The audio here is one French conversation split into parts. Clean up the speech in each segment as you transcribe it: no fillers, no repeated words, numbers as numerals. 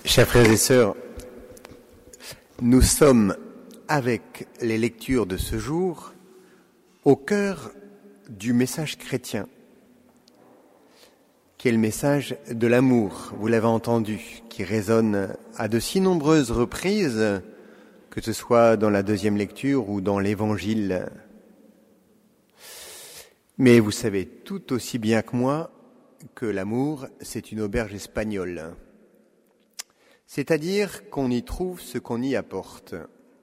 Chers frères et sœurs, nous sommes, avec les lectures de ce jour, au cœur du message chrétien, qui est le message de l'amour, vous l'avez entendu, qui résonne à de si nombreuses reprises, que ce soit dans la deuxième lecture ou dans l'Évangile. Mais vous savez tout aussi bien que moi que l'amour, c'est une auberge espagnole. C'est-à-dire qu'on y trouve ce qu'on y apporte.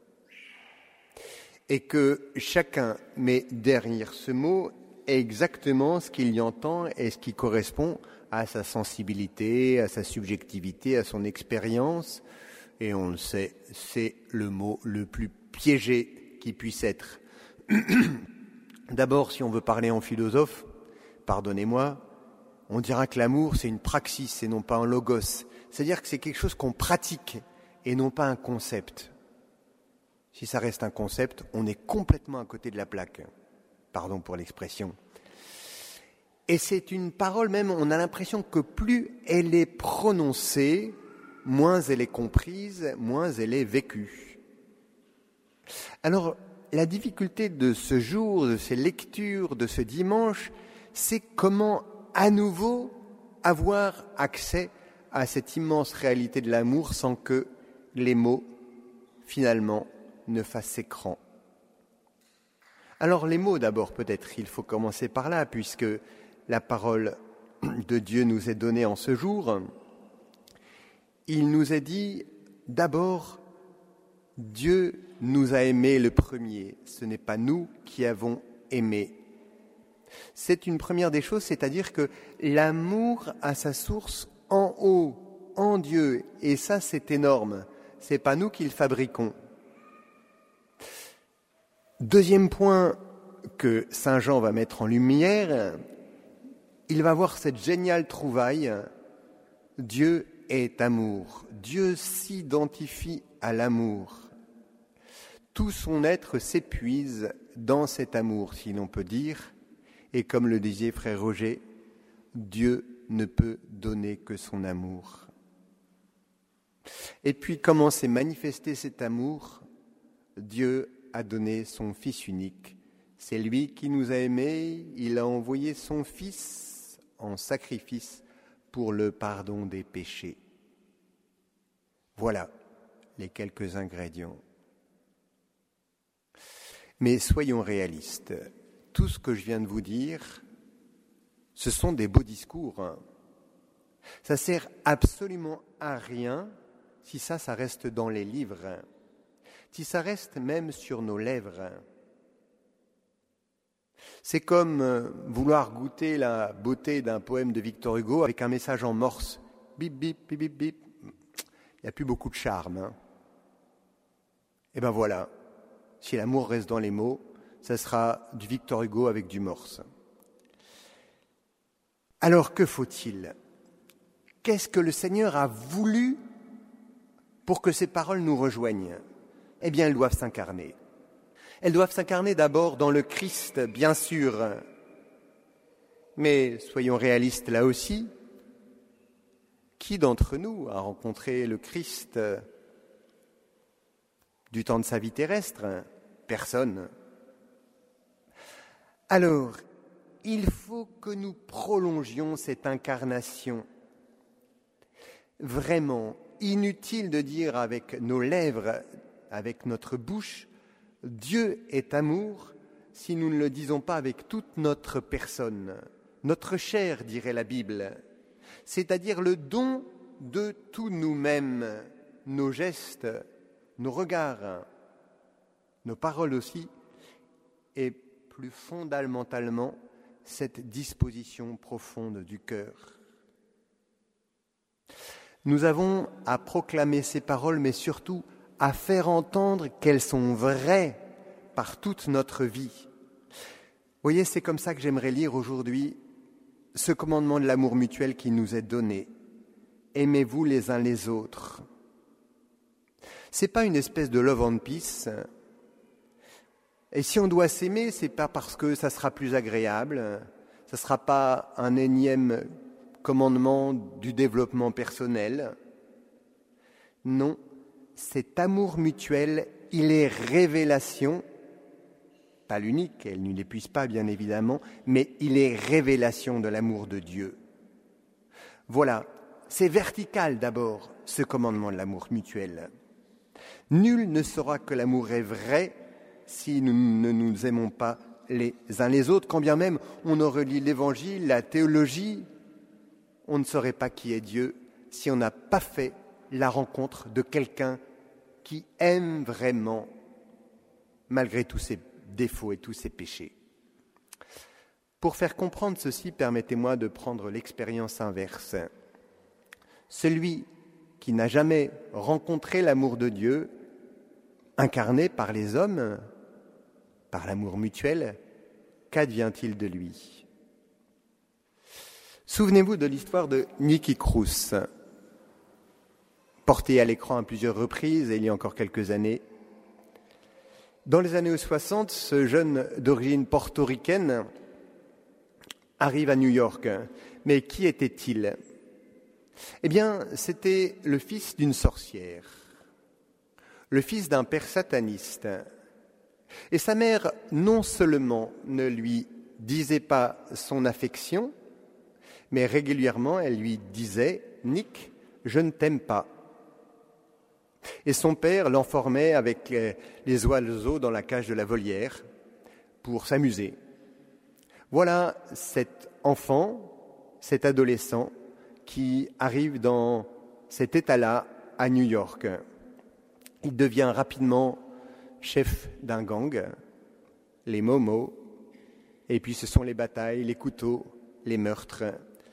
Et que chacun met derrière ce mot exactement ce qu'il y entend et ce qui correspond à sa sensibilité, à sa subjectivité, à son expérience. Et on le sait, c'est le mot le plus piégé qui puisse être. D'abord, si on veut parler en philosophe, pardonnez-moi, on dira que l'amour, c'est une praxis et non pas un logos. C'est-à-dire que c'est quelque chose qu'on pratique et non pas un concept. Si ça reste un concept, on est complètement à côté de la plaque. Pardon pour l'expression. Et c'est une parole même, on a l'impression que plus elle est prononcée, moins elle est comprise, moins elle est vécue. Alors, la difficulté de ce jour, de ces lectures, de ce dimanche, c'est comment à nouveau avoir accès à cette immense réalité de l'amour sans que les mots, finalement, ne fassent écran. Alors les mots d'abord, peut-être, il faut commencer par là, puisque la parole de Dieu nous est donnée en ce jour. Il nous est dit, d'abord, Dieu nous a aimés le premier, ce n'est pas nous qui avons aimé. C'est une première des choses, c'est-à-dire que l'amour a sa source en haut, en Dieu, et ça c'est énorme, c'est pas nous qui le fabriquons. Deuxième point que Saint Jean va mettre en lumière, il va voir cette géniale trouvaille, Dieu est amour, Dieu s'identifie à l'amour. Tout son être s'épuise dans cet amour, si l'on peut dire, et comme le disait frère Roger, Dieu ne peut donner que son amour. Et puis, comment s'est manifesté cet amour ? Dieu a donné son Fils unique. C'est lui qui nous a aimés, il a envoyé son Fils en sacrifice pour le pardon des péchés. Voilà les quelques ingrédients. Mais soyons réalistes. Tout ce que je viens de vous dire, ce sont des beaux discours. Ça sert absolument à rien si ça reste dans les livres, si ça reste même sur nos lèvres. C'est comme vouloir goûter la beauté d'un poème de Victor Hugo avec un message en morse. Bip, bip, bip, bip, bip. Il n'y a plus beaucoup de charme. Et ben voilà, si l'amour reste dans les mots, ça sera du Victor Hugo avec du morse. Alors que faut-il ? Qu'est-ce que le Seigneur a voulu pour que ces paroles nous rejoignent ? Eh bien, elles doivent s'incarner. Elles doivent s'incarner d'abord dans le Christ, bien sûr. Mais soyons réalistes là aussi. Qui d'entre nous a rencontré le Christ du temps de sa vie terrestre ? Personne. Alors, il faut que nous prolongions cette incarnation. Vraiment, inutile de dire avec nos lèvres, avec notre bouche, Dieu est amour, si nous ne le disons pas avec toute notre personne, notre chair, dirait la Bible, c'est-à-dire le don de tout nous-mêmes, nos gestes, nos regards, nos paroles aussi, et plus fondamentalement, cette disposition profonde du cœur. Nous avons à proclamer ces paroles, mais surtout à faire entendre qu'elles sont vraies par toute notre vie. Vous voyez, c'est comme ça que j'aimerais lire aujourd'hui ce commandement de l'amour mutuel qui nous est donné. Aimez-vous les uns les autres. C'est pas une espèce de love and peace. Et si on doit s'aimer, c'est pas parce que ça sera plus agréable, ça sera pas un énième commandement du développement personnel. Non, cet amour mutuel, il est révélation, pas l'unique, elle ne l'épuise pas bien évidemment, mais il est révélation de l'amour de Dieu. Voilà, c'est vertical d'abord, ce commandement de l'amour mutuel. Nul ne saura que l'amour est vrai si nous ne nous aimons pas les uns les autres, quand bien même on aurait lu l'Évangile, la théologie, on ne saurait pas qui est Dieu si on n'a pas fait la rencontre de quelqu'un qui aime vraiment, malgré tous ses défauts et tous ses péchés. Pour faire comprendre ceci, permettez-moi de prendre l'expérience inverse. Celui qui n'a jamais rencontré l'amour de Dieu, incarné par les hommes, par l'amour mutuel, qu'advient-il de lui ? Souvenez-vous de l'histoire de Nicky Cruz, portée à l'écran à plusieurs reprises il y a encore quelques années. Dans les années 60, ce jeune d'origine portoricaine arrive à New York. Mais qui était-il ? Eh bien, c'était le fils d'une sorcière, le fils d'un père sataniste. Et sa mère, non seulement ne lui disait pas son affection, mais régulièrement, elle lui disait « Nick, je ne t'aime pas ». Et son père l'enfermait avec les oiseaux dans la cage de la volière pour s'amuser. Voilà cet enfant, cet adolescent qui arrive dans cet état-là à New York. Il devient rapidement chef d'un gang, les Momos, et puis ce sont les batailles, les couteaux, les meurtres.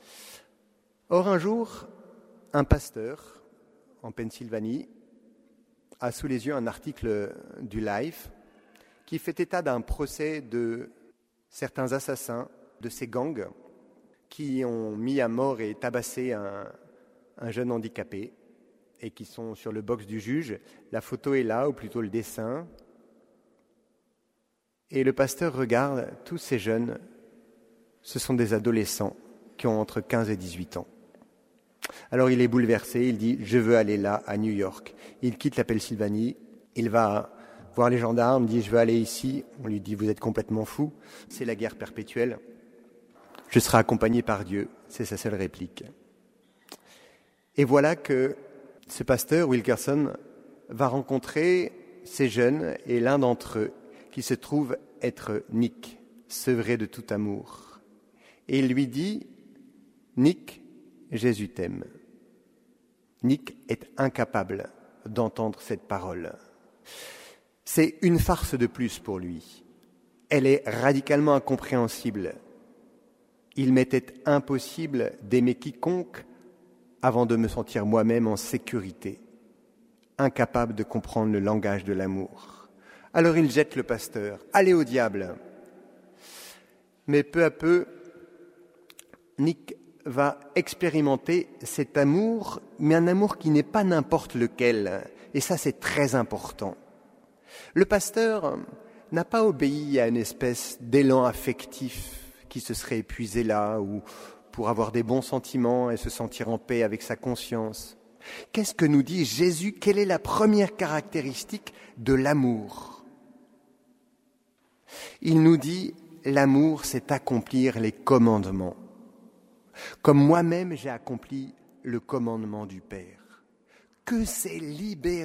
Or, un jour, un pasteur en Pennsylvanie a sous les yeux un article du Life qui fait état d'un procès de certains assassins de ces gangs qui ont mis à mort et tabassé un jeune handicapé et qui sont sur le box du juge. La photo est là, ou plutôt le dessin. Et le pasteur regarde, tous ces jeunes, ce sont des adolescents qui ont entre 15 et 18 ans. Alors il est bouleversé, il dit « Je veux aller là, à New York ». Il quitte la Pennsylvanie, il va voir les gendarmes, dit « Je veux aller ici ». On lui dit « Vous êtes complètement fou, c'est la guerre perpétuelle. Je serai accompagné par Dieu ». C'est sa seule réplique. Et voilà que ce pasteur, Wilkerson, va rencontrer ces jeunes et l'un d'entre eux, qui se trouve être Nick, sevré de tout amour. Et il lui dit « Nick, Jésus t'aime ». Nick est incapable d'entendre cette parole. C'est une farce de plus pour lui. Elle est radicalement incompréhensible. Il m'était impossible d'aimer quiconque avant de me sentir moi-même en sécurité, incapable de comprendre le langage de l'amour. Alors il jette le pasteur. « Allez au diable !» Mais peu à peu, Nick va expérimenter cet amour, mais un amour qui n'est pas n'importe lequel. Et ça, c'est très important. Le pasteur n'a pas obéi à une espèce d'élan affectif qui se serait épuisé là, ou pour avoir des bons sentiments et se sentir en paix avec sa conscience. Qu'est-ce que nous dit Jésus ? Quelle est la première caractéristique de l'amour ? Il nous dit, l'amour, c'est accomplir les commandements. Comme moi-même, j'ai accompli le commandement du Père. Que c'est libérant !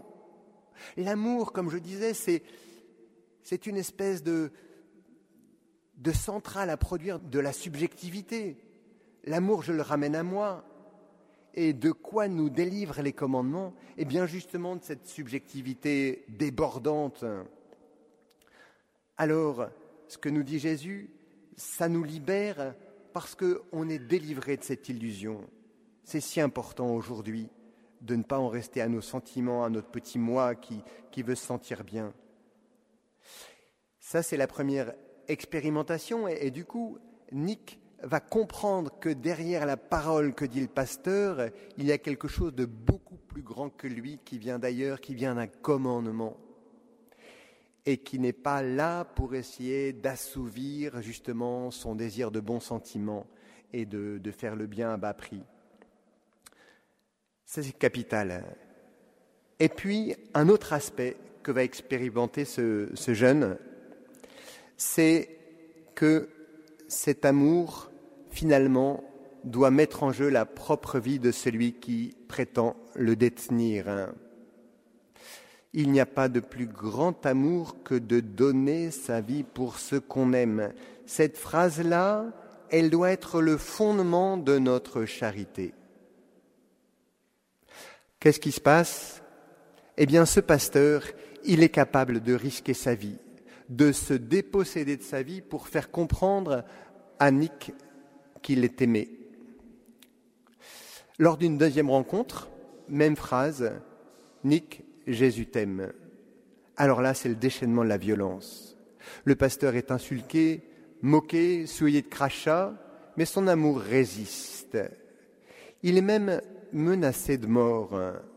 L'amour, comme je disais, c'est une espèce de centrale à produire de la subjectivité. L'amour, je le ramène à moi. Et de quoi nous délivrent les commandements ? Eh bien, justement, de cette subjectivité débordante. Alors, ce que nous dit Jésus, ça nous libère parce qu'on est délivré de cette illusion. C'est si important aujourd'hui de ne pas en rester à nos sentiments, à notre petit moi qui veut se sentir bien. Ça, c'est la première expérimentation. Et du coup, Nick va comprendre que derrière la parole que dit le pasteur, il y a quelque chose de beaucoup plus grand que lui, qui vient d'ailleurs, qui vient d'un commandement, et qui n'est pas là pour essayer d'assouvir justement son désir de bons sentiments et de faire le bien à bas prix. Ça, c'est capital. Et puis, un autre aspect que va expérimenter ce jeune, c'est que cet amour, finalement, doit mettre en jeu la propre vie de celui qui prétend le détenir. Il n'y a pas de plus grand amour que de donner sa vie pour ce qu'on aime. Cette phrase-là, elle doit être le fondement de notre charité. Qu'est-ce qui se passe ? Eh bien, ce pasteur, il est capable de risquer sa vie, de se déposséder de sa vie pour faire comprendre à Nick qu'il est aimé. Lors d'une deuxième rencontre, même phrase, Nick, Jésus t'aime. Alors là, c'est le déchaînement de la violence. Le pasteur est insulté, moqué, souillé de crachats, mais son amour résiste. Il est même menacé de mort.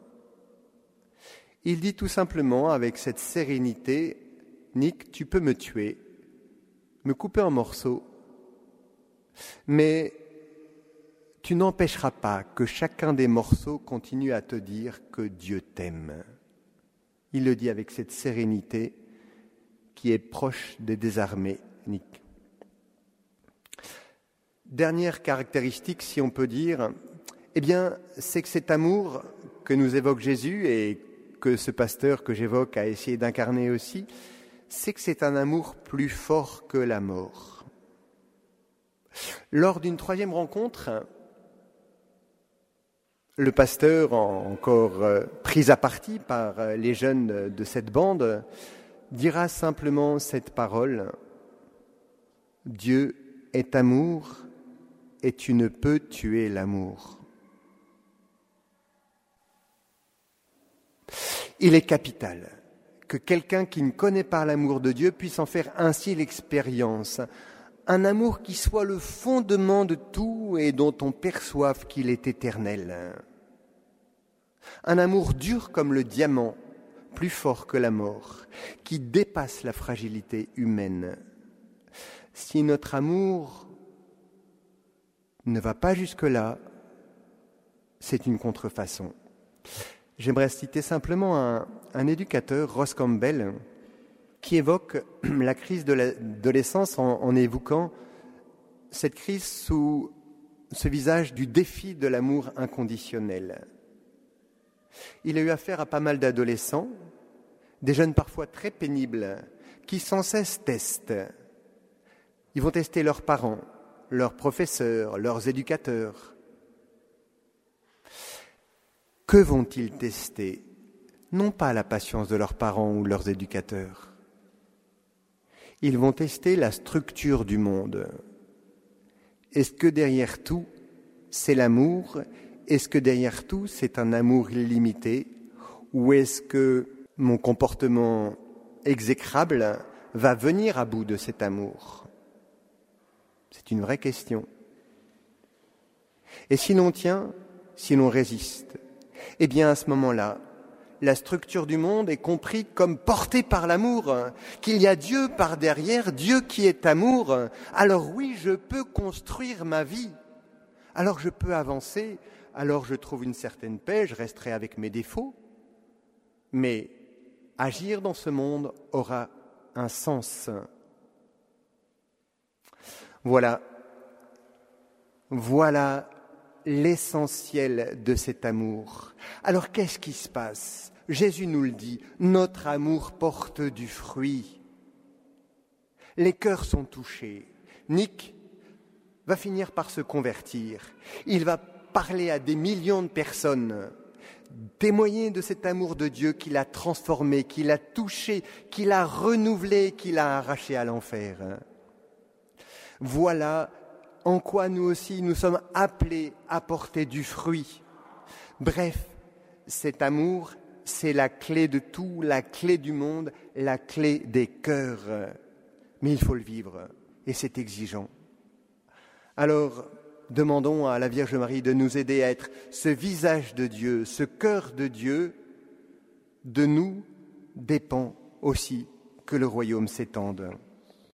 Il dit tout simplement, avec cette sérénité, « Nick, tu peux me tuer, me couper en morceaux, mais tu n'empêcheras pas que chacun des morceaux continue à te dire que Dieu t'aime. » Il le dit avec cette sérénité qui est proche des désarmés, Nick. Dernière caractéristique, si on peut dire, eh bien, c'est que cet amour que nous évoque Jésus et que ce pasteur que j'évoque a essayé d'incarner aussi, c'est que c'est un amour plus fort que la mort. Lors d'une troisième rencontre, le pasteur, encore pris à partie par les jeunes de cette bande, dira simplement cette parole : « Dieu est amour et tu ne peux tuer l'amour. » Il est capital que quelqu'un qui ne connaît pas l'amour de Dieu puisse en faire ainsi l'expérience. Un amour qui soit le fondement de tout et dont on perçoive qu'il est éternel. Un amour dur comme le diamant, plus fort que la mort, qui dépasse la fragilité humaine. Si notre amour ne va pas jusque-là, c'est une contrefaçon. J'aimerais citer simplement un éducateur, Ross Campbell, qui évoque la crise de l'adolescence en évoquant cette crise sous ce visage du défi de l'amour inconditionnel. Il a eu affaire à pas mal d'adolescents, des jeunes parfois très pénibles, qui sans cesse testent. Ils vont tester leurs parents, leurs professeurs, leurs éducateurs. Que vont-ils tester ? Non pas la patience de leurs parents ou leurs éducateurs. Ils vont tester la structure du monde. Est-ce que derrière tout, c'est l'amour ? Est-ce que derrière tout, c'est un amour illimité ? Ou est-ce que mon comportement exécrable va venir à bout de cet amour ? C'est une vraie question. Et si l'on tient, si l'on résiste, eh bien à ce moment-là, la structure du monde est comprise comme portée par l'amour, qu'il y a Dieu par derrière, Dieu qui est amour. Alors oui, je peux construire ma vie, alors je peux avancer, alors je trouve une certaine paix, je resterai avec mes défauts, mais agir dans ce monde aura un sens. Voilà l'essentiel de cet amour. Alors qu'est-ce qui se passe ? Jésus nous le dit, notre amour porte du fruit. Les cœurs sont touchés. Nick va finir par se convertir. Il va parler à des millions de personnes, témoigner de cet amour de Dieu qui l'a transformé, qui l'a touché, qui l'a renouvelé, qui l'a arraché à l'enfer. Voilà en quoi nous aussi nous sommes appelés à porter du fruit. Bref, cet amour, c'est la clé de tout, la clé du monde, la clé des cœurs. Mais il faut le vivre, et c'est exigeant. Alors, demandons à la Vierge Marie de nous aider à être ce visage de Dieu, ce cœur de Dieu. De nous dépend aussi que le royaume s'étende.